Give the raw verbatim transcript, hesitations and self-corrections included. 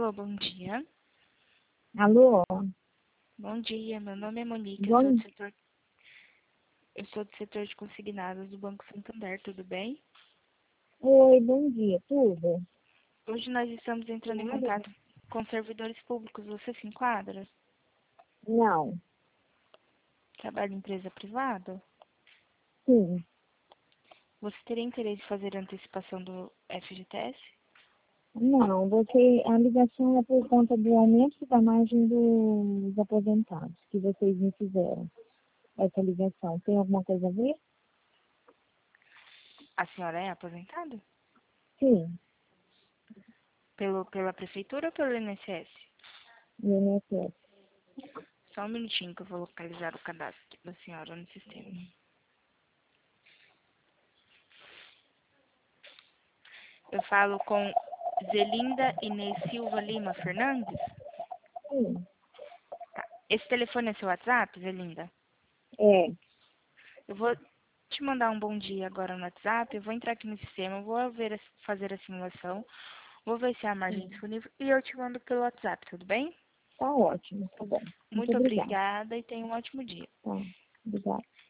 Alô, bom dia. Alô? Bom dia, meu nome é Monique, eu sou Bom... do setor, eu sou do setor de consignados do Banco Santander, tudo bem? Oi, bom dia, tudo? Hoje nós estamos entrando em Nada? contato com servidores públicos, você se enquadra? Não, Trabalha em empresa privada? sim. Você teria interesse em fazer a antecipação do F G T S? Não, você, a ligação é por conta do aumento da margem dos aposentados que vocês me fizeram, essa ligação. Tem alguma coisa a ver? A senhora é aposentada? Sim, Pelo, pela prefeitura ou pelo I N S S? no I N S S. Só um minutinho que eu vou localizar o cadastro da senhora no sistema. Eu falo com Zelinda Inês Silva Lima Fernandes? Sim, Esse telefone é seu WhatsApp, Zelinda? é, Eu vou te mandar um bom dia agora no WhatsApp, eu vou entrar aqui no sistema, eu vou ver, a- fazer a simulação, vou ver se há margem sim. disponível e eu te mando pelo WhatsApp, tudo bem? Tá ótimo, tá bom. Muito Muito obrigada. obrigada e tenha um ótimo dia. Tá, obrigada.